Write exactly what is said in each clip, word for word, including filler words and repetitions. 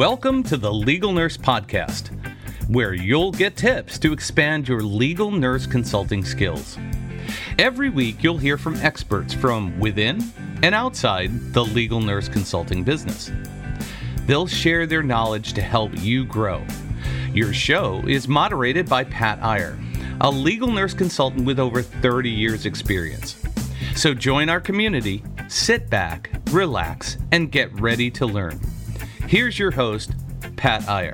Welcome to the Legal Nurse Podcast, where you'll get tips to expand your legal nurse consulting skills. Every week, you'll hear from experts from within and outside the legal nurse consulting business. They'll share their knowledge to help you grow. Your show is moderated by Pat Iyer, a legal nurse consultant with over thirty years experience. So join our community, sit back, relax, and get ready to learn. Here's your host, Pat Iyer.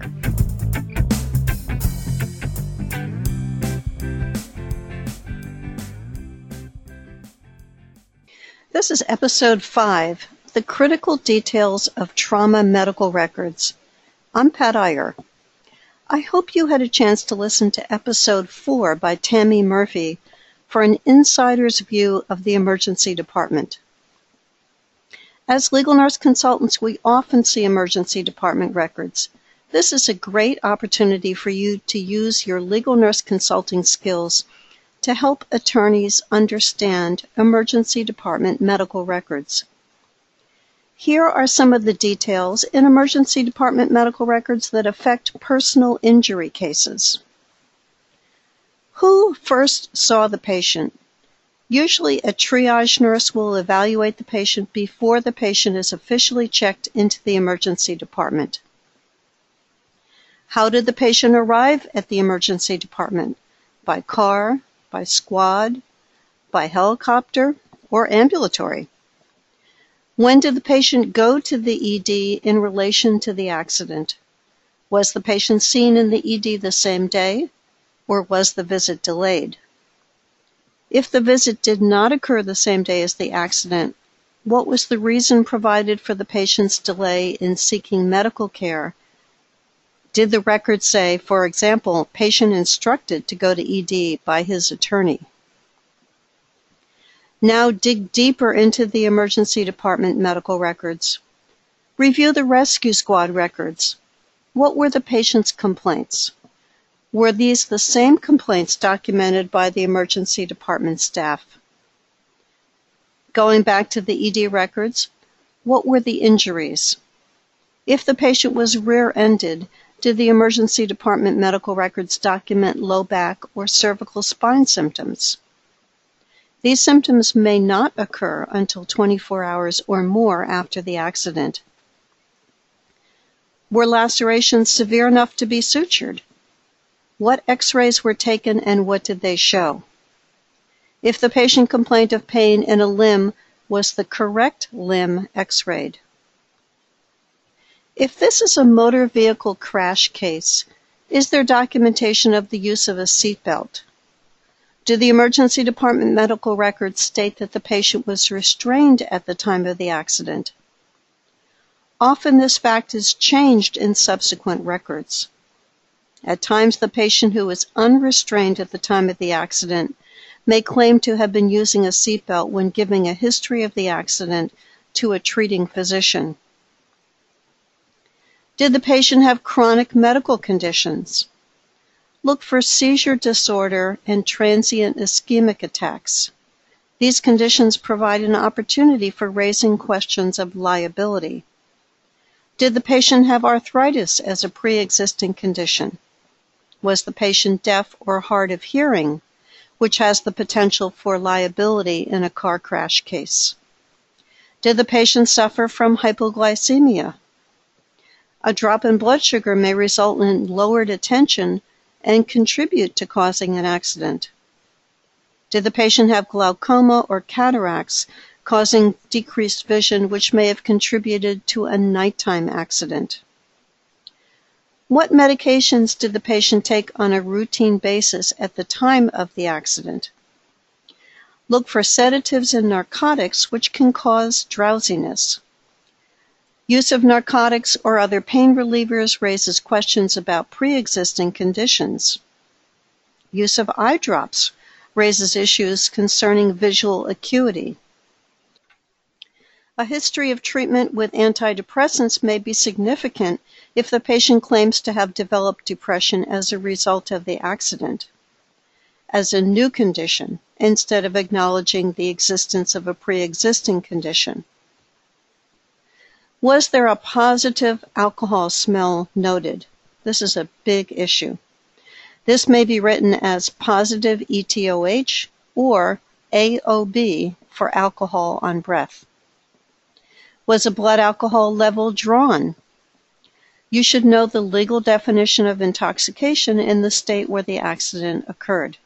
This is episode five, The Critical Details of Trauma Medical Records. I'm Pat Iyer. I hope you had a chance to listen to episode four by Tammy Murphy for an insider's view of the emergency department. As legal nurse consultants, we often see emergency department records. This is a great opportunity for you to use your legal nurse consulting skills to help attorneys understand emergency department medical records. Here are some of the details in emergency department medical records that affect personal injury cases. Who first saw the patient? Usually, a triage nurse will evaluate the patient before the patient is officially checked into the emergency department. How did the patient arrive at the emergency department? By car, by squad, by helicopter, or ambulatory? When did the patient go to the E D in relation to the accident? Was the patient seen in the E D the same day, or was the visit delayed? If the visit did not occur the same day as the accident, what was the reason provided for the patient's delay in seeking medical care? Did the record say, for example, patient instructed to go to E D by his attorney? Now dig deeper into the emergency department medical records. Review the rescue squad records. What were the patient's complaints? Were these the same complaints documented by the emergency department staff? Going back to the E D records, what were the injuries? If the patient was rear-ended, did the emergency department medical records document low back or cervical spine symptoms? These symptoms may not occur until twenty-four hours or more after the accident. Were lacerations severe enough to be sutured? What x-rays were taken and what did they show? If the patient complained of pain in a limb, was the correct limb x-rayed? If this is a motor vehicle crash case, is there documentation of the use of a seatbelt? Do the emergency department medical records state that the patient was restrained at the time of the accident? Often this fact is changed in subsequent records. At times, the patient who was unrestrained at the time of the accident may claim to have been using a seatbelt when giving a history of the accident to a treating physician. Did the patient have chronic medical conditions? Look for seizure disorder and transient ischemic attacks. These conditions provide an opportunity for raising questions of liability. Did the patient have arthritis as a pre-existing condition? Was the patient deaf or hard of hearing, which has the potential for liability in a car crash case? Did the patient suffer from hypoglycemia? A drop in blood sugar may result in lowered attention and contribute to causing an accident. Did the patient have glaucoma or cataracts causing decreased vision, which may have contributed to a nighttime accident? What medications did the patient take on a routine basis at the time of the accident? Look for sedatives and narcotics, which can cause drowsiness. Use of narcotics or other pain relievers raises questions about pre-existing conditions. Use of eye drops raises issues concerning visual acuity. A history of treatment with antidepressants may be significant if the patient claims to have developed depression as a result of the accident, as a new condition, instead of acknowledging the existence of a pre-existing condition. Was there a positive alcohol smell noted? This is a big issue. This may be written as positive E T O H or A O B for alcohol on breath. Was a blood alcohol level drawn? You should know the legal definition of intoxication in the state where the accident occurred.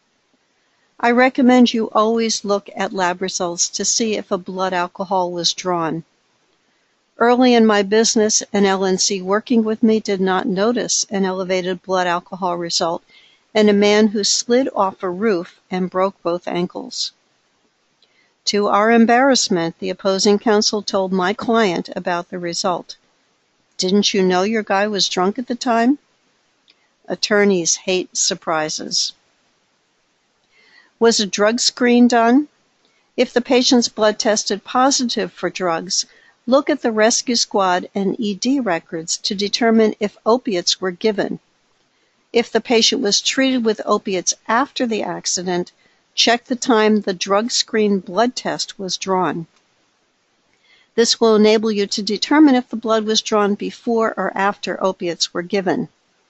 I recommend you always look at lab results to see if a blood alcohol was drawn. Early in my business, an L N C working with me did not notice an elevated blood alcohol result in a man who slid off a roof and broke both ankles. To our embarrassment, the opposing counsel told my client about the result. Didn't you know your guy was drunk at the time? Attorneys hate surprises. Was a drug screen done? If the patient's blood tested positive for drugs, look at the rescue squad and E D records to determine if opiates were given. If the patient was treated with opiates after the accident, check the time the drug screen blood test was drawn. This will enable you to determine if the blood was drawn before or after opiates were given.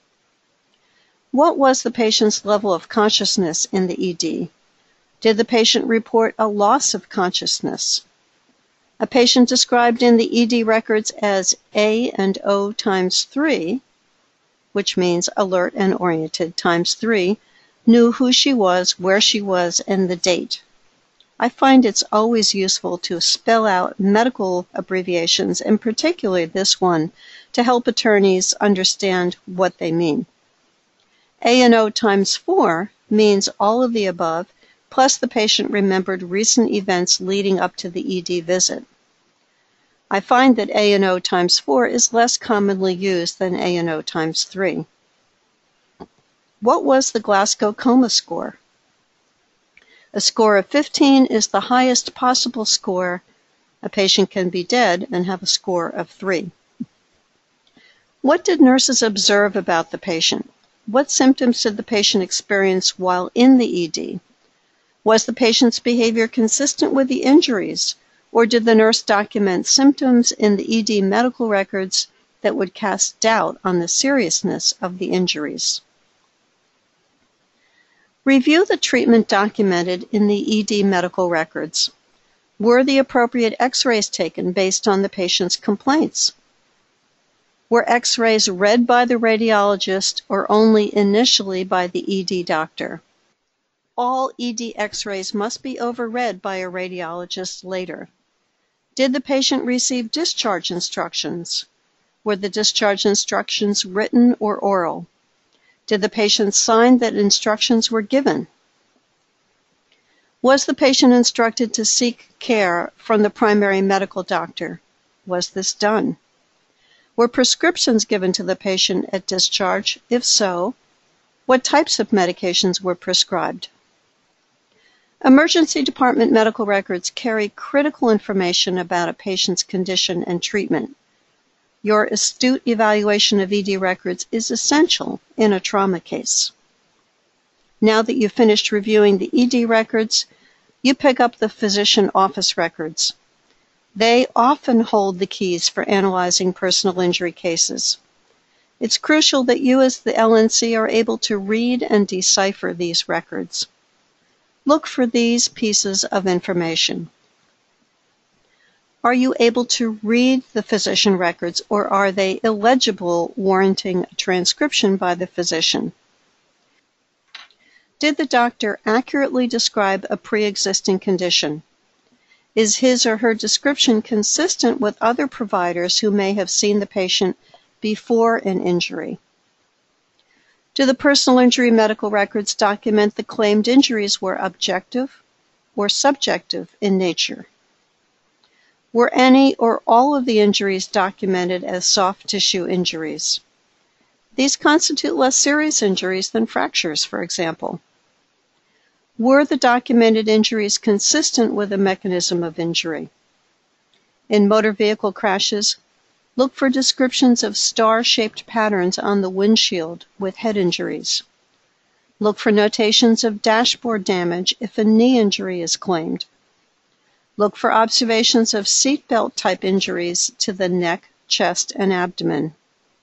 What was the patient's level of consciousness in the E D? Did the patient report a loss of consciousness? A patient described in the E D records as A and O times three, which means alert and oriented times three, knew who she was, where she was, and the date. I find it's always useful to spell out medical abbreviations, and particularly this one, to help attorneys understand what they mean. A and O times four means all of the above, plus the patient remembered recent events leading up to the E D visit. I find that A and O times four is less commonly used than A and O times three. What was the Glasgow Coma score? A score of fifteen is the highest possible score. A patient can be dead and have a score of three. What did nurses observe about the patient? What symptoms did the patient experience while in the E D? Was the patient's behavior consistent with the injuries, or did the nurse document symptoms in the E D medical records that would cast doubt on the seriousness of the injuries? Review the treatment documented in the E D medical records. Were the appropriate X-rays taken based on the patient's complaints? Were X-rays read by the radiologist or only initially by the E D doctor? All E D X-rays must be overread by a radiologist later. Did the patient receive discharge instructions? Were the discharge instructions written or oral? Did the patient sign that instructions were given? Was the patient instructed to seek care from the primary medical doctor? Was this done? Were prescriptions given to the patient at discharge? If so, what types of medications were prescribed? Emergency department medical records carry critical information about a patient's condition and treatment. Your astute evaluation of E D records is essential in a trauma case. Now that you've finished reviewing the E D records, you pick up the physician office records. They often hold the keys for analyzing personal injury cases. It's crucial that you as the L N C are able to read and decipher these records. Look for these pieces of information. Are you able to read the physician records, or are they illegible, warranting a transcription by the physician? Did the doctor accurately describe a pre-existing condition? Is his or her description consistent with other providers who may have seen the patient before an injury? Do the personal injury medical records document the claimed injuries were objective or subjective in nature? Were any or all of the injuries documented as soft tissue injuries? These constitute less serious injuries than fractures, for example. Were the documented injuries consistent with the mechanism of injury? In motor vehicle crashes, look for descriptions of star-shaped patterns on the windshield with head injuries. Look for notations of dashboard damage if a knee injury is claimed. Look for observations of seatbelt type injuries to the neck, chest, and abdomen.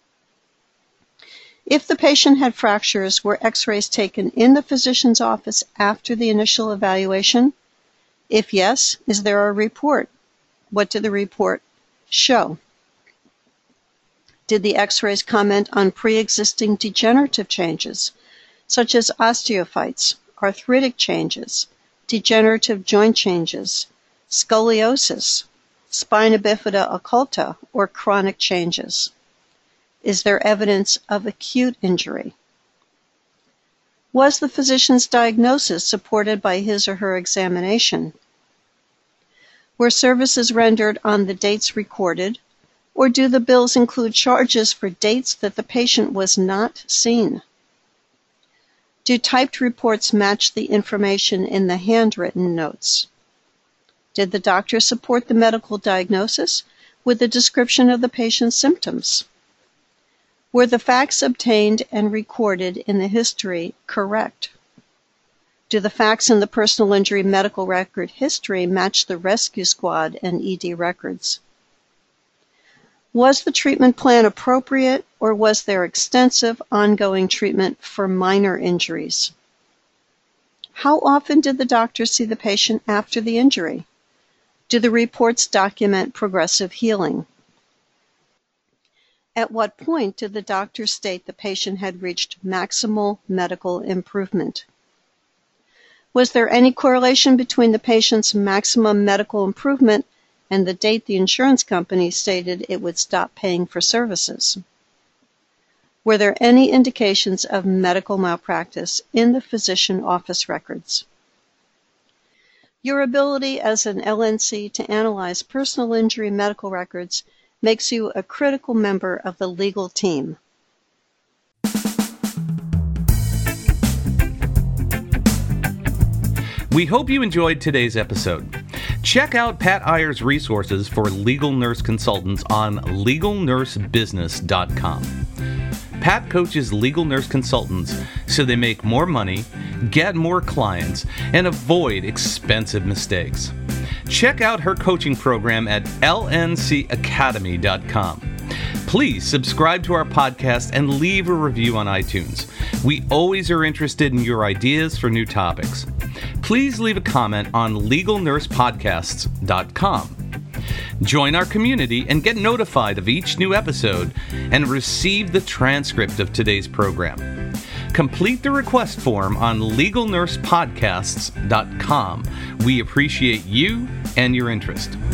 If the patient had fractures, were x-rays taken in the physician's office after the initial evaluation? If yes, is there a report? What did the report show? Did the x-rays comment on pre-existing degenerative changes, such as osteophytes, arthritic changes, degenerative joint changes, scoliosis, spina bifida occulta, or chronic changes? Is there evidence of acute injury? Was the physician's diagnosis supported by his or her examination? Were services rendered on the dates recorded, or do the bills include charges for dates that the patient was not seen? Do typed reports match the information in the handwritten notes? Did the doctor support the medical diagnosis with a description of the patient's symptoms? Were the facts obtained and recorded in the history correct? Do the facts in the personal injury medical record history match the rescue squad and E D records? Was the treatment plan appropriate, or was there extensive ongoing treatment for minor injuries? How often did the doctor see the patient after the injury? Do the reports document progressive healing? At what point did the doctor state the patient had reached maximal medical improvement? Was there any correlation between the patient's maximum medical improvement and the date the insurance company stated it would stop paying for services? Were there any indications of medical malpractice in the physician office records? Your ability as an L N C to analyze personal injury medical records makes you a critical member of the legal team. We hope you enjoyed today's episode. Check out Pat Iyer's resources for legal nurse consultants on legal nurse business dot com. Pat coaches legal nurse consultants so they make more money, get more clients, and avoid expensive mistakes. Check out her coaching program at L N C academy dot com. Please subscribe to our podcast and leave a review on iTunes. We always are interested in your ideas for new topics. Please leave a comment on legal nurse podcasts dot com. Join our community and get notified of each new episode and receive the transcript of today's program. Complete the request form on legal nurse podcasts dot com. We appreciate you and your interest.